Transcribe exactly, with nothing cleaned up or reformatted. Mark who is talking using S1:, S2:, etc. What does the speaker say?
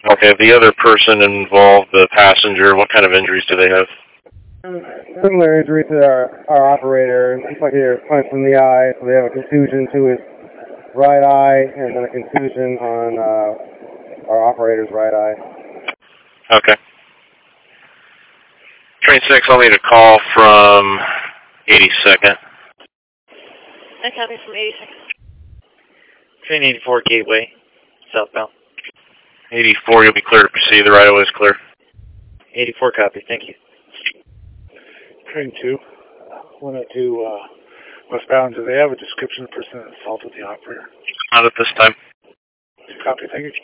S1: Okay, the other person involved, the passenger, what kind of injuries do they have?
S2: Similar injury to our, our operator. Looks like he was punched in the eye, so they have a contusion to his right eye and then a contusion on uh, our operator's right eye.
S1: Okay. Train six, I'll need a call from eighty-second.
S3: I copy from eighty-second.
S4: Train eighty-four, Gateway, southbound.
S1: eighty-four, you'll be clear to proceed. The right-of-way is clear.
S4: eighty-four, copy. Thank you.
S5: Train two, one oh two uh, westbound. Do they have a description of the person that assaulted the operator?
S1: Not at this time.
S5: Copy. Thank you.